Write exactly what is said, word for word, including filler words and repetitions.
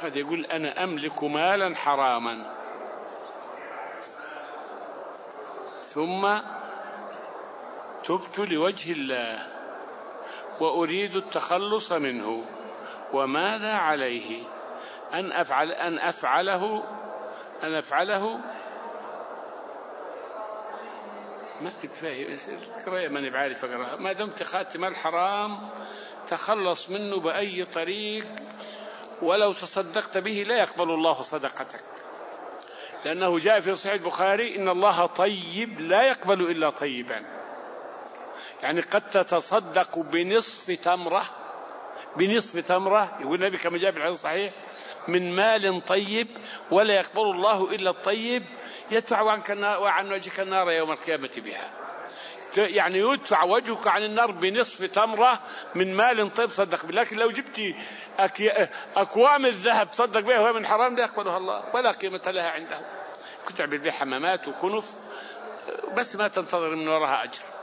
هذا يقول أنا أملك مالا حراما ثم تبت لوجه الله وأريد التخلص منه، وماذا عليه؟ أن أفعل أن أفعله أن أفعله ما كنت فاهم قراءة ماني بعارف أقراها. ما دمت أخذت مال حرام تخلص منه بأي طريق، ولو تصدقت به لا يقبل الله صدقتك، لأنه جاء في صحيح البخاري إن الله طيب لا يقبل إلا طيبا. يعني قد تتصدق بنصف تمرة بنصف تمرة يقول النبي كما جاء في الحديث الصحيح من مال طيب ولا يقبل الله إلا الطيب، يدفع عنك وعن وجهك النار يوم القيامة بها. يعني يدفع وجهك عن النار بنصف تمرة من مال طيب صدق به. لكن لو جبت أكوام الذهب تصدق بها وهي من حرام لا يقبلها الله ولا قيمة لها عنده. كنت تعمل بها حمامات وكنف بس ما تنتظر من وراها أجر.